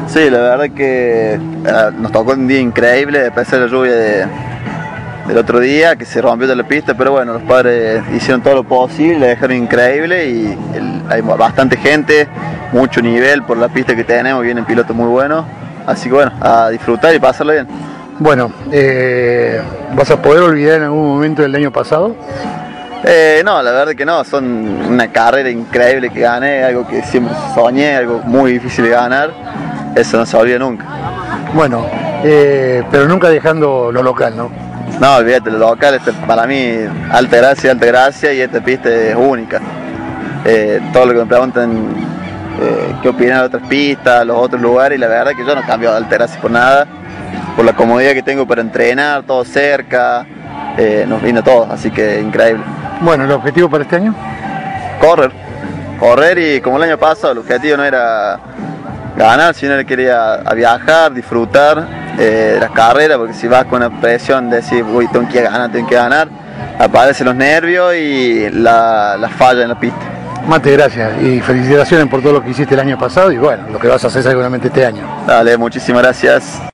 Sí, la verdad que nos tocó un día increíble, a pesar de la lluvia del otro día, que se rompió de la pista, pero bueno, los padres hicieron todo lo posible, la dejaron increíble y hay bastante gente, mucho nivel por la pista que tenemos, vienen pilotos muy buenos, así que bueno, a disfrutar y pasarlo bien. Bueno, ¿vas a poder olvidar en algún momento del año pasado? No, la verdad que no, son una carrera increíble que gané, algo que siempre soñé, algo muy difícil de ganar, eso no se olvida nunca. Bueno, pero nunca dejando lo local, ¿no? No, olvídate, lo local, para mí, alta gracia y esta pista es única. Todo lo que me preguntan, qué opinan de otras pistas, los otros lugares, y la verdad que yo no cambio de alta gracia por nada, por la comodidad que tengo para entrenar, todo cerca, nos vino todo, así que increíble. Bueno, ¿el objetivo para este año? Correr y como el año pasado, el objetivo no era ganar, sino que quería viajar, disfrutar las carreras, porque si vas con una presión de decir, uy, tengo que ganar, aparecen los nervios y la falla en la pista. Mate, gracias y felicitaciones por todo lo que hiciste el año pasado y bueno, lo que vas a hacer seguramente este año. Dale, muchísimas gracias.